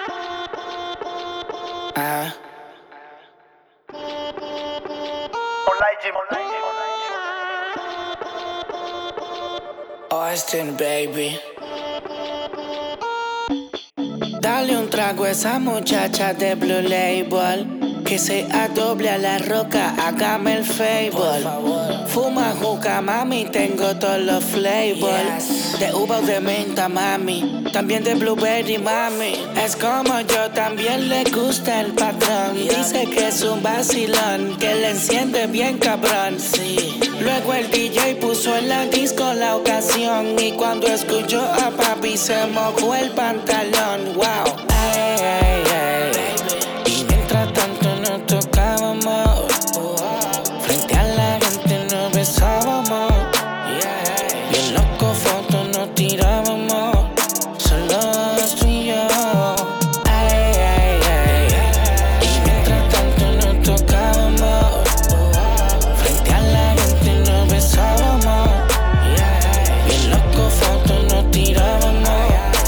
Ah. Austin, baby. Dale un trago a esa muchacha de Blue Label, que sea doble a la roca, hágame el favor. Fuma juca, mami, tengo todos los flavors. De uva o de menta, mami, también de blueberry, mami. Es como yo, también le gusta el patrón. Dice que es un vacilón, que le enciende bien cabrón. Sí. Luego el DJ puso en la disco la ocasión, y cuando escuchó a papi se mojó el pantalón. Wow. Ay, ay, ay. Y mientras tanto nos tocábamos, frente a la gente nos besábamos. Bien loco fotos nos tirábamos, solo tú y yo. Ay, ay, ay. Y mientras tanto nos tocábamos, frente a la gente nos besábamos. Bien loco fotos nos tirábamos,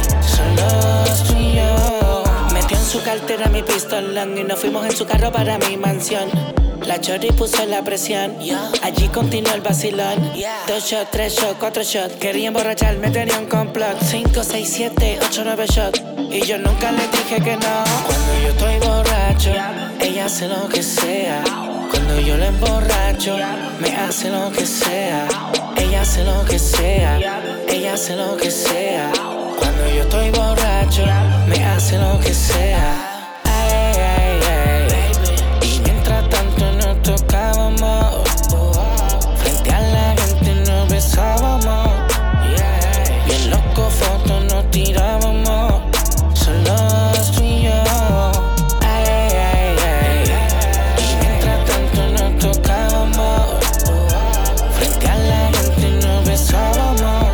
solo tú y yo. Metió en su cartera mi pistolón y nos fuimos en su carro para mi mansión. La chori puso la presión, allí continuó el vacilón. 2 shots, 3 shots, 4 shots, quería emborracharme, tenía un complot. 5, 6, 7, 8, 9 shots, y yo nunca le dije que no. Cuando yo estoy borracho, ella hace lo que sea. Cuando yo la emborracho, me hace lo que sea. Ella hace lo que sea, ella hace lo que sea. Cuando yo estoy borracho, me hace lo que sea. Ay, ay, ay. Y mientras tanto nos tocábamos, frente a la gente nos besábamos. Bien loco fotos nos tirábamos, solo tú y yo. Ay, ay, ay. Y mientras tanto nos tocábamos, frente a la gente nos besábamos.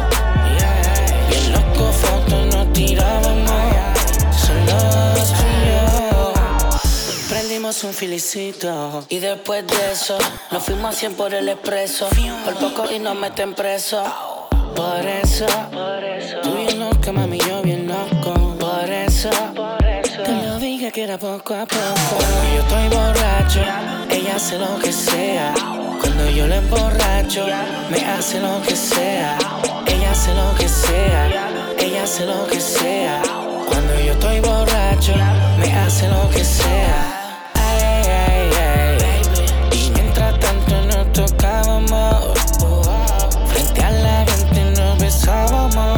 Bien loco fotos nos tirábamos, solo tú y yo. Prendimos un filicito y después de eso nos fuimos a 100 por el expreso. Por poco y nos meten preso. Por eso tú bien loca, mami, yo bien loco. Por eso te lo dije que era poco a poco. Cuando yo estoy borracho, ella hace lo que sea. Cuando yo la emborracho, me hace lo que sea. Ella hace lo que sea, ella hace lo que sea. Cuando yo estoy borracho, me hace lo que sea. Ay, ay, ay. Y mientras tanto nos tocábamos, frente a la gente nos besábamos.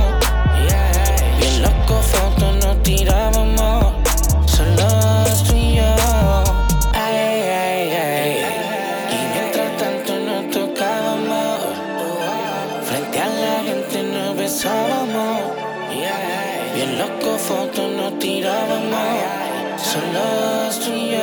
Bien loco fotos nos tirábamos, solo tú y yo. Ay, ay, ay. Y mientras tanto nos tocábamos, frente a la gente nos besábamos. Bien loco fotos nos tirábamos, solo tú y yo.